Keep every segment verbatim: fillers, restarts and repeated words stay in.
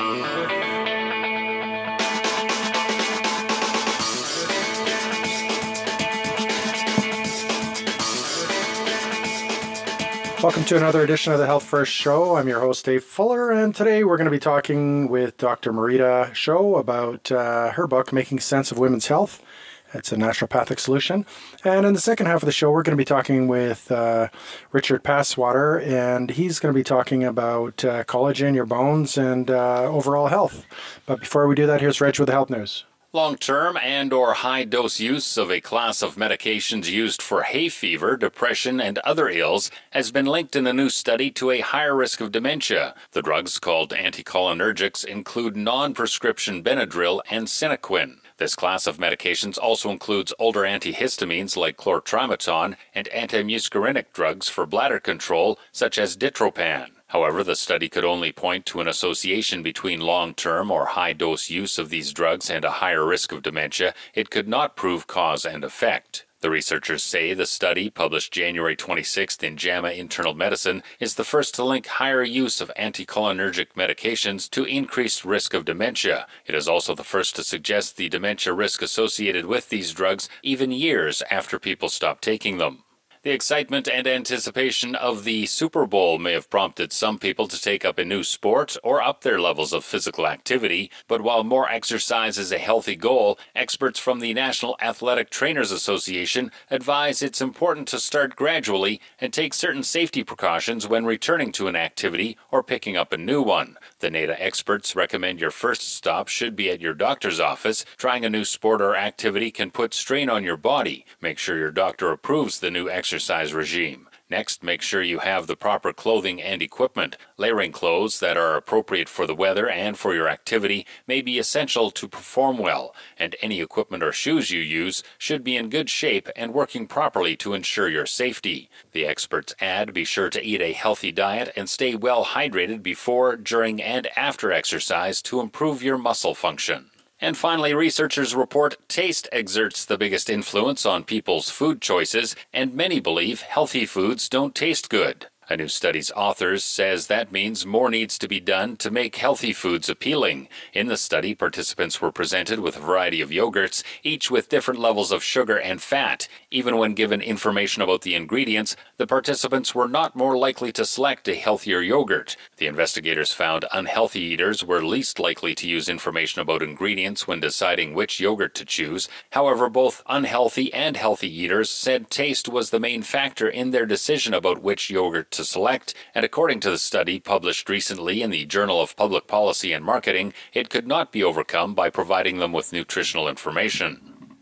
Welcome to another edition of the Health First Show. I'm your host, Dave Fuller, and today we're going to be talking with Doctor Marita Show about uh, her book, Making Sense of Women's Health. It's a naturopathic solution. And in the second half of the show, we're going to be talking with uh, Richard Passwater, and he's going to be talking about uh, collagen, your bones, and uh, overall health. But before we do that, here's Reg with the health news. Long-term and or high-dose use of a class of medications used for hay fever, depression, and other ills has been linked in a new study to a higher risk of dementia. The drugs, called anticholinergics, include non-prescription Benadryl and Sinequin. This class of medications also includes older antihistamines like chlortrimeton and antimuscarinic drugs for bladder control, such as Ditropan. However, the study could only point to an association between long-term or high-dose use of these drugs and a higher risk of dementia. It could not prove cause and effect. The researchers say the study, published January twenty-sixth in JAMA Internal Medicine, is the first to link higher use of anticholinergic medications to increased risk of dementia. It is also the first to suggest the dementia risk associated with these drugs even years after people stop taking them. The excitement and anticipation of the Super Bowl may have prompted some people to take up a new sport or up their levels of physical activity, but while more exercise is a healthy goal, experts from the National Athletic Trainers Association advise it's important to start gradually and take certain safety precautions when returning to an activity or picking up a new one. The NATA experts recommend your first stop should be at your doctor's office. Trying a new sport or activity can put strain on your body. Make sure your doctor approves the new exercise exercise regime. Next, make sure you have the proper clothing and equipment. Layering clothes that are appropriate for the weather and for your activity may be essential to perform well, and any equipment or shoes you use should be in good shape and working properly to ensure your safety. The experts add, be sure to eat a healthy diet and stay well hydrated before, during, and after exercise to improve your muscle function. And finally, researchers report taste exerts the biggest influence on people's food choices, and many believe healthy foods don't taste good. A new study's authors says that means more needs to be done to make healthy foods appealing. In the study, participants were presented with a variety of yogurts, each with different levels of sugar and fat. Even when given information about the ingredients, the participants were not more likely to select a healthier yogurt. The investigators found unhealthy eaters were least likely to use information about ingredients when deciding which yogurt to choose. However, both unhealthy and healthy eaters said taste was the main factor in their decision about which yogurt to to select, and according to the study published recently in the Journal of Public Policy and Marketing, it could not be overcome by providing them with nutritional information.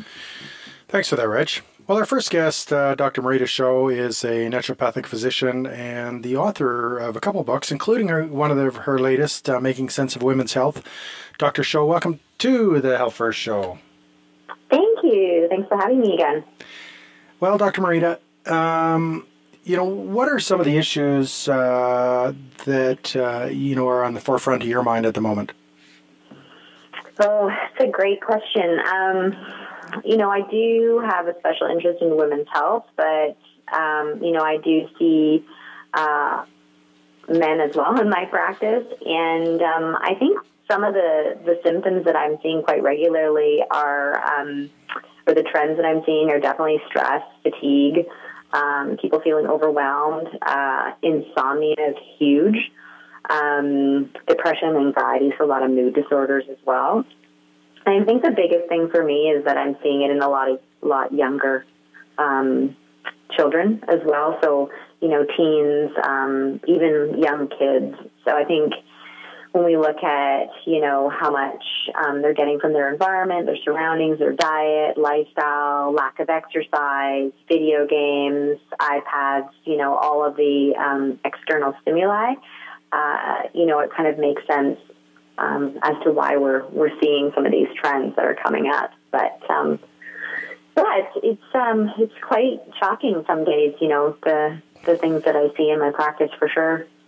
Thanks for that, Reg. Well, our first guest, uh, Doctor Marita Show, is a naturopathic physician and the author of a couple books, including her, one of the, her latest, uh, Making Sense of Women's Health. Doctor Show, welcome to the Health First Show. Thank you. Thanks for having me again. Well, Doctor Marita, um, you know, what are some of the issues uh, that, uh, you know, are on the forefront of your mind at the moment? Oh, that's a great question. Um, you know, I do have a special interest in women's health, but, um, you know, I do see uh, men as well in my practice. And um, I think some of the, the symptoms that I'm seeing quite regularly are, um, or the trends that I'm seeing are definitely stress, fatigue, Um, people feeling overwhelmed, uh, insomnia is huge, um, depression, anxiety, so a lot of mood disorders as well. And I think the biggest thing for me is that I'm seeing it in a lot of lot younger um, children as well. So, you know, teens, um, even young kids. So I think when we look at, you know, how much um, they're getting from their environment, their surroundings, their diet, lifestyle, lack of exercise, video games, iPads, you know, all of the um, external stimuli, uh, you know, it kind of makes sense um, as to why we're we're seeing some of these trends that are coming up. But um, yeah, it's it's um, it's quite shocking some days, you know, the the things that I see in my practice for sure.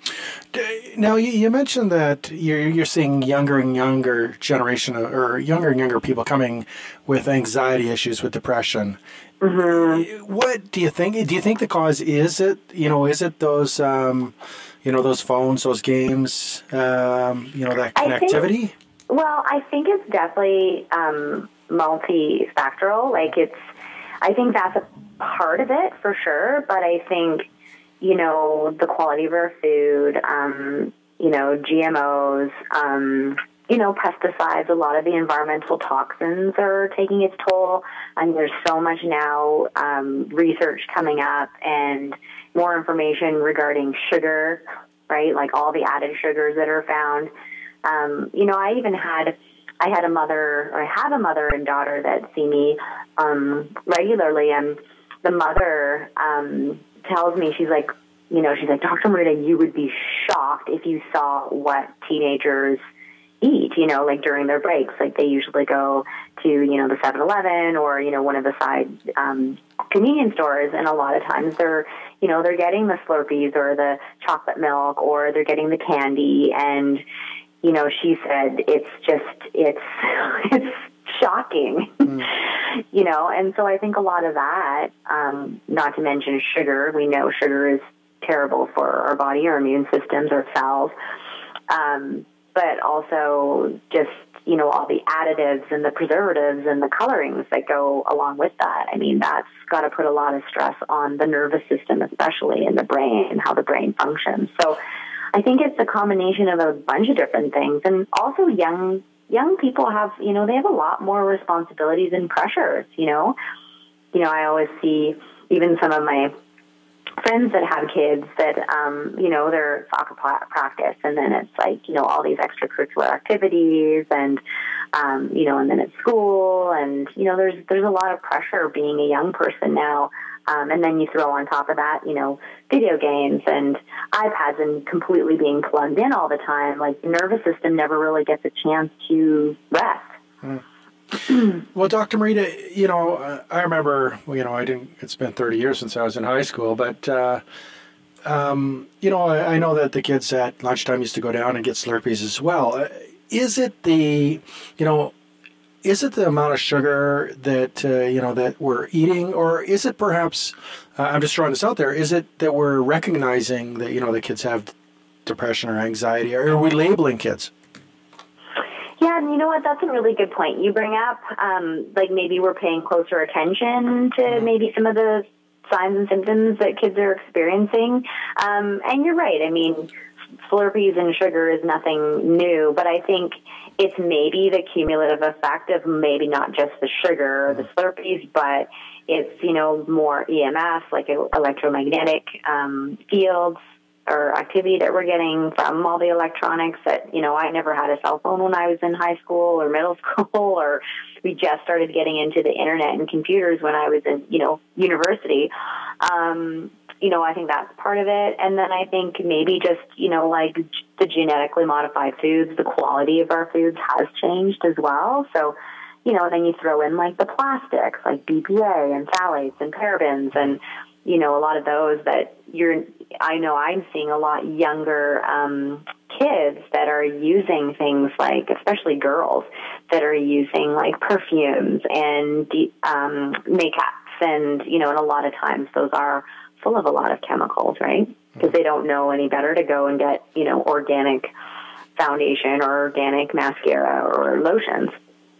Now, you, you mentioned that you're, you're seeing younger and younger generation of, or younger and younger people coming with anxiety issues, with depression. Mm-hmm. What do you think? Do you think the cause is it? You know, is it those, um, you know, those phones, those games, um, you know, that connectivity? Think, well, I think it's definitely um, multifactorial. Like it's, I think that's a part of it for sure. But I think, you know, the quality of our food, um, you know, G M Os, um, you know, pesticides, a lot of the environmental toxins are taking its toll. And there's so much now um, research coming up and more information regarding sugar, right? Like all the added sugars that are found. Um, you know, I even had, I had a mother, or I have a mother and daughter that see me um, regularly. And the mother um, tells me, she's like, you know, she's like, Doctor Marita, you would be shocked if you saw what teenagers eat, you know, like during their breaks. Like they usually go to, you know, the seven eleven or, you know, one of the side um, convenience stores. And a lot of times they're, you know, they're getting the Slurpees or the chocolate milk or they're getting the candy. And, you know, she said, it's just, it's, it's shocking, mm. you know? And so I think a lot of that, um, not to mention sugar, we know sugar is terrible for our body, our immune systems, our cells. Um, but also just, you know, all the additives and the preservatives and the colorings that go along with that. I mean, that's got to put a lot of stress on the nervous system, especially in the brain and how the brain functions. So I think it's a combination of a bunch of different things. And also young, young people have, you know, they have a lot more responsibilities and pressures, you know. You know, I always see even some of my friends that have kids that, um, you know, they're soccer practice and then it's like, you know, all these extracurricular activities and, um, you know, and then it's school and, you know, there's, there's a lot of pressure being a young person now. Um, and then you throw on top of that, you know, video games and iPads and completely being plugged in all the time. Like the nervous system never really gets a chance to rest. Mm. Well, Doctor Marita, you know, uh, I remember, you know, I didn't, it's been thirty years since I was in high school, but, uh, um, you know, I, I know that the kids at lunchtime used to go down and get Slurpees as well. Uh, is it the, you know, is it the amount of sugar that, uh, you know, that we're eating, or is it perhaps, uh, I'm just throwing this out there, is it that we're recognizing that, you know, the kids have depression or anxiety, or are we labeling kids? Yeah, and you know what? That's a really good point you bring up. Um, like maybe we're paying closer attention to maybe some of the signs and symptoms that kids are experiencing. Um, and you're right. I mean, Slurpees and sugar is nothing new, but I think it's maybe the cumulative effect of maybe not just the sugar or the Slurpees, but it's, you know, more E M F, like electromagnetic um, fields, or activity that we're getting from all the electronics that, you know, I never had a cell phone when I was in high school or middle school, or we just started getting into the internet and computers when I was in, you know, university. Um, you know, I think that's part of it. And then I think maybe just, you know, like the genetically modified foods, the quality of our foods has changed as well. So, you know, then you throw in like the plastics, like B P A and phthalates and parabens and, you know, a lot of those that you're, I know I'm seeing a lot younger um, kids that are using things like, especially girls, that are using like perfumes and um, makeups. And, you know, and a lot of times those are full of a lot of chemicals, right? Because they don't know any better to go and get, you know, organic foundation or organic mascara or lotions.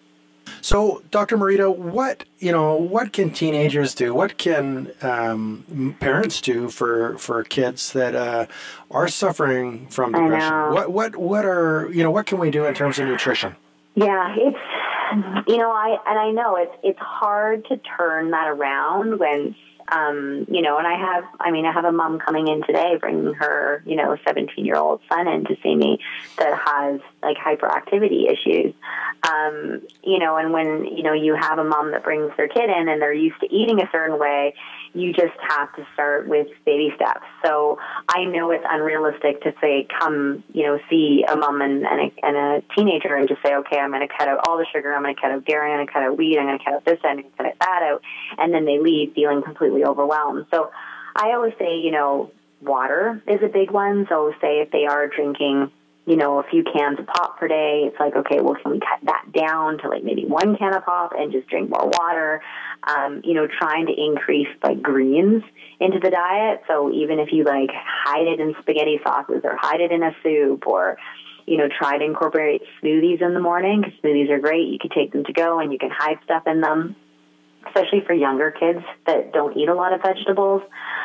So, Doctor Marita, what, you know, what can teenagers do? What can um, parents do for, for kids that uh, are suffering from depression? What what what are, you know, what can we do in terms of nutrition? Yeah, it's, you know, I and I know it's it's hard to turn that around when, um, you know, and I have, I mean, I have a mom coming in today, bringing her, you know, seventeen-year-old son in to see me that has like hyperactivity issues. Um, you know, and when, you know, you have a mom that brings their kid in and they're used to eating a certain way, you just have to start with baby steps. So I know it's unrealistic to say, come, you know, see a mom and, and, a, and a teenager and just say, okay, I'm going to cut out all the sugar, I'm going to cut out dairy, I'm going to cut out wheat, I'm going to cut out this, I'm going to cut that out, and then they leave feeling completely overwhelmed. So I always say, you know, water is a big one. So say if they are drinking, you know, a few cans of pop per day, it's like, okay, well, can we cut that down to like maybe one can of pop and just drink more water? Um, you know, trying to increase like greens into the diet. So even if you like hide it in spaghetti sauces or hide it in a soup, or, you know, try to incorporate smoothies in the morning, because smoothies are great. You can take them to go and you can hide stuff in them, especially for younger kids that don't eat a lot of vegetables.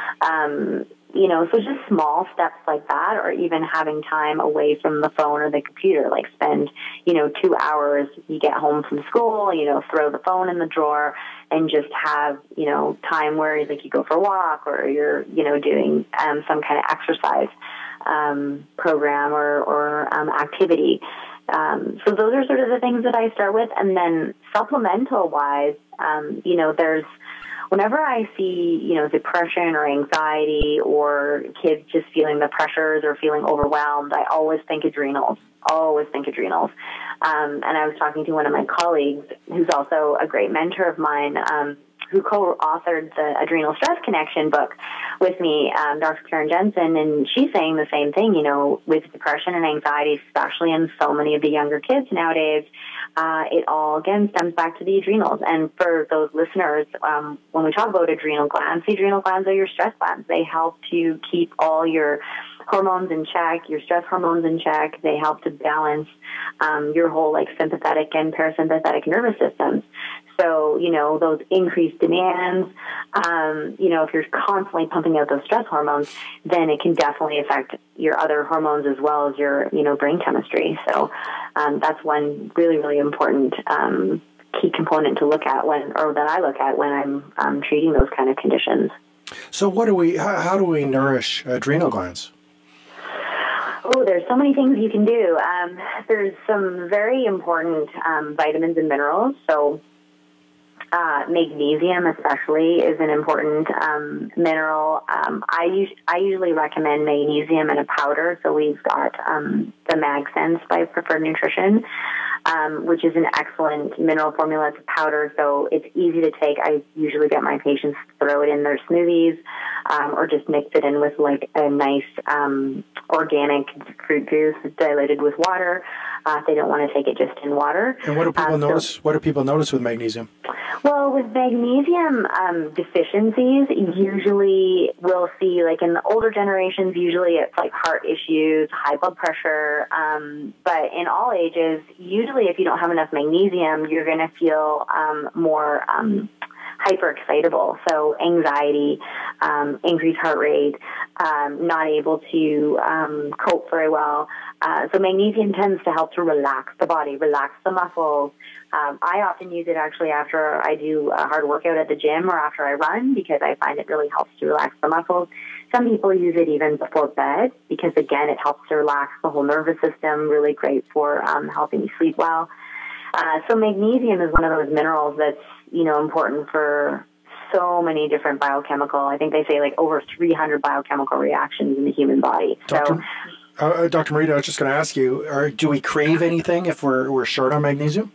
Um, You know, so just small steps like that, or even having time away from the phone or the computer, like spend, you know, two hours, you get home from school, you know, throw the phone in the drawer and just have, you know, time where like you go for a walk or you're, you know, doing um, some kind of exercise um, program or, or um, activity. Um, so those are sort of the things that I start with. And then supplemental wise, um, you know, there's, whenever I see, you know, depression or anxiety or kids just feeling the pressures or feeling overwhelmed, I always think adrenals, always think adrenals. Um, and I was talking to one of my colleagues who's also a great mentor of mine, um, who co-authored the Adrenal Stress Connection book with me, um, Doctor Karen Jensen, and she's saying the same thing, you know, with depression and anxiety, especially in so many of the younger kids nowadays, uh, it all, again, stems back to the adrenals. And for those listeners, um, when we talk about adrenal glands, the adrenal glands are your stress glands. They help to keep all your hormones in check, your stress hormones in check. They help to balance um, your whole, like, sympathetic and parasympathetic nervous systems. So, you know, those increased demands, um, you know, if you're constantly pumping out those stress hormones, then it can definitely affect your other hormones as well as your, you know, brain chemistry. So um, that's one really, really important um, key component to look at when, or that I look at when I'm um, treating those kind of conditions. So what do we, how, how do we nourish adrenal glands? Oh, there's so many things you can do. Um, there's some very important um, vitamins and minerals. So Uh, magnesium especially is an important um, mineral. Um, I, us- I usually recommend magnesium in a powder. So we've got um, the MagSense by Preferred Nutrition, um, which is an excellent mineral formula. It's a powder, so it's easy to take. I usually get my patients to throw it in their smoothies um, or just mix it in with like a nice um, organic fruit juice diluted with water. Uh, if they don't want to take it just in water. And what do people um, notice? So, what do people notice with magnesium? well, with magnesium um, deficiencies, usually we'll see, like in the older generations, usually it's like heart issues, high blood pressure. Um, but in all ages, usually if you don't have enough magnesium, you're going to feel um, more um, hyperexcitable. So anxiety, um, increased heart rate, um, not able to um, cope very well. Uh, so magnesium tends to help to relax the body, relax the muscles. Um, I often use it actually after I do a hard workout at the gym or after I run because I find it really helps to relax the muscles. Some people use it even before bed because, again, it helps to relax the whole nervous system, really great for um, helping you sleep well. Uh, so magnesium is one of those minerals that's, you know, important for so many different biochemical, I think they say like over three hundred biochemical reactions in the human body. Doctor, So, uh, Doctor Marita, I was just going to ask you, are, do we crave anything if we're, we're short on magnesium?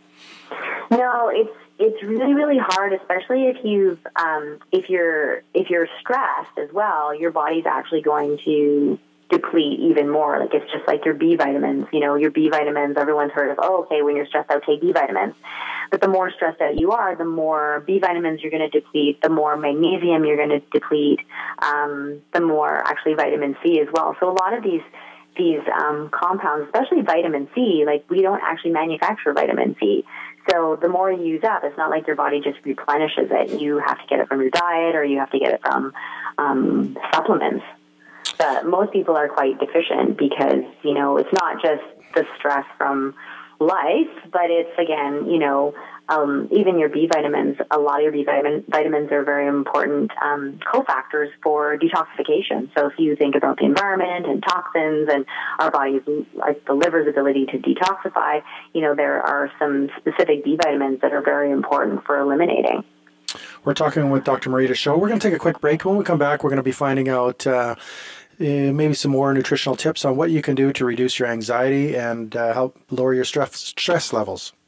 no, it's it's really, really hard, especially if you've um, if you're if you're stressed as well. Your body's actually going to deplete even more. Like it's just like your B vitamins. You know, your B vitamins. Everyone's heard of. Oh, okay, when you're stressed out, take B vitamins. But the more stressed out you are, the more B vitamins you're going to deplete. The more magnesium you're going to deplete. Um, the more actually vitamin C as well. So a lot of these. These um, compounds, especially vitamin C, like we don't actually manufacture vitamin C. So the more you use up, it's not like your body just replenishes it. You have to get it from your diet or you have to get it from um, supplements. But most people are quite deficient because, you know, it's not just the stress from life, but it's, again, you know, um, even your B vitamins, a lot of your B vitamin, vitamins are very important um, cofactors for detoxification. So if you think about the environment and toxins and our body's, like the liver's ability to detoxify, you know, there are some specific B vitamins that are very important for eliminating. We're talking with Doctor Marita Show. We're going to take a quick break. When we come back, we're going to be finding out uh, Uh, maybe some more nutritional tips on what you can do to reduce your anxiety and uh, help lower your stress stress levels.